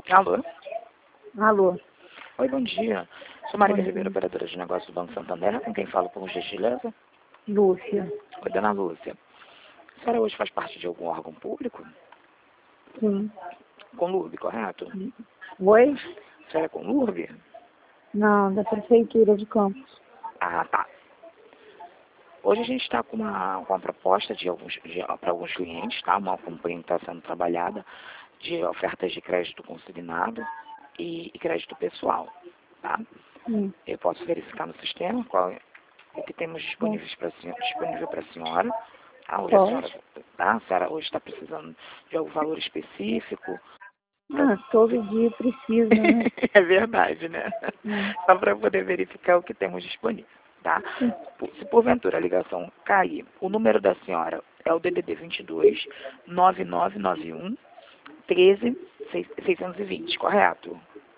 Alô? Alô, Oi, bom dia. Sou bom Maria Ribeiro, dia. operadora de negócios do Banco Santander, com quem falo por gentileza. Lúcia. Oi, dona Lúcia. A senhora hoje faz parte de algum órgão público? Sim. Conlurb, correto? Oi? A senhora é Conlurb? Não, da Prefeitura de Campos. Ah, tá. Hoje a gente está com uma proposta para alguns clientes, tá? Uma campanha que está sendo trabalhada de ofertas de crédito consignado e crédito pessoal, tá? Sim. Eu posso verificar no sistema qual é o que temos disponível para a senhora. Tá? Hoje Pode? a senhora hoje está precisando de algum valor específico. Ah, todo dia precisa, né? É verdade, né? Hum. Só para poder verificar o que temos disponível, tá? Sim. Se porventura a ligação cair, o número da senhora é o DDD 22 9991 13 620, correto?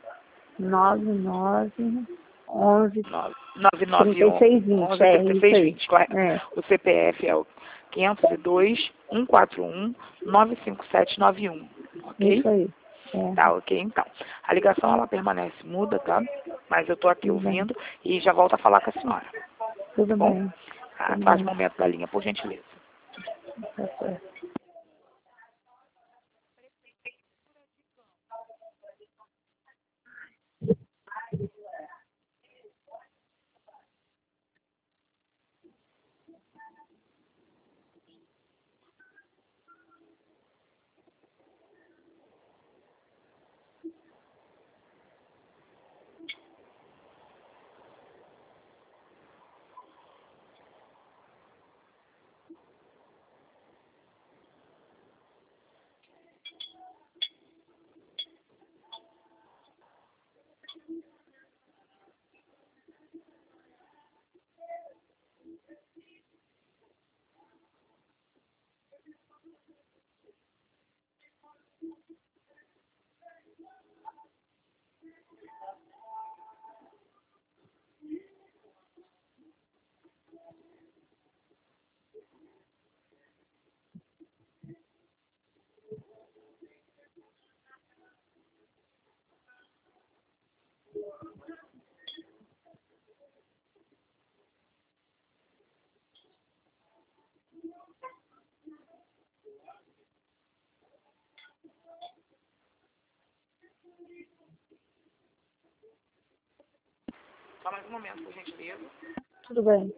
99 11 991 36 20. 11 É, isso 36 aí. 20, correto? É, O CPF é o 502 141 95791, ok? isso aí. É, Tá, ok, então. A ligação, ela permanece muda, tá? Mas eu tô aqui tudo bem. ouvindo e já volto a falar com a senhora, tá Tudo bom? bem. Ah, Tudo faz bem. um momento da linha, por gentileza. Tá certo. Só mais um momento, por gentileza. Tudo bem.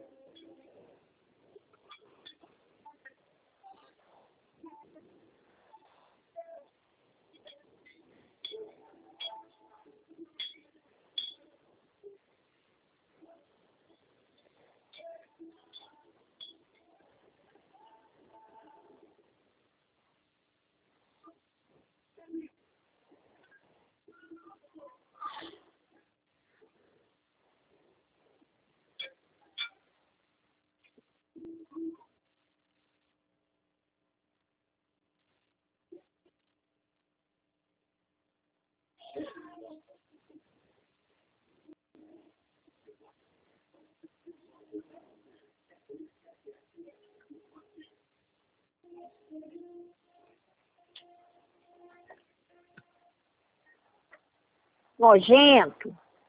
Nojento.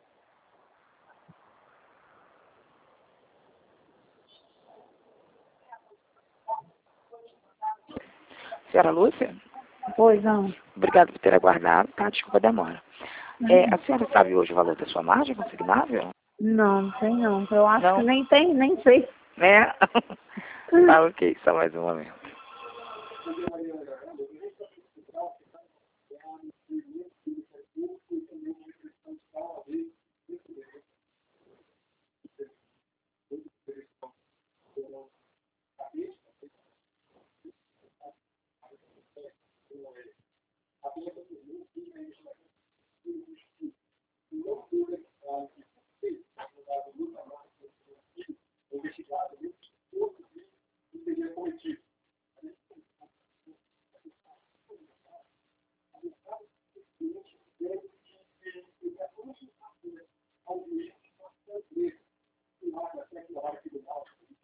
Senhora Lúcia, Pois não. obrigado por ter aguardado, tá? Desculpa a demora. A senhora sabe hoje o valor da sua margem consignável? Não, não sei não. Eu acho que Não? nem tem, nem sei. Né? Tá, ok, só mais um momento.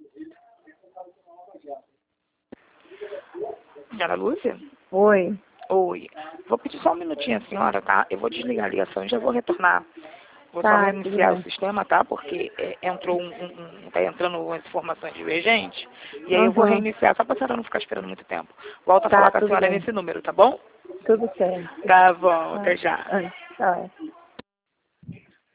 Senhora Lúcia? Oi. Oi. Vou pedir só um minutinho, a senhora, tá? Eu vou desligar a ligação e já vou retornar. Vou só Tá, reiniciar tudo o bem. sistema, tá? Porque entrou tá entrando umas informações divergentes. E aí eu vou Uhum. reiniciar, só pra senhora não ficar esperando muito tempo. Volto a Tá, falar com a tudo senhora bem. nesse número, tá bom? Tudo certo. Tá bom, Tá. até já. Tchau.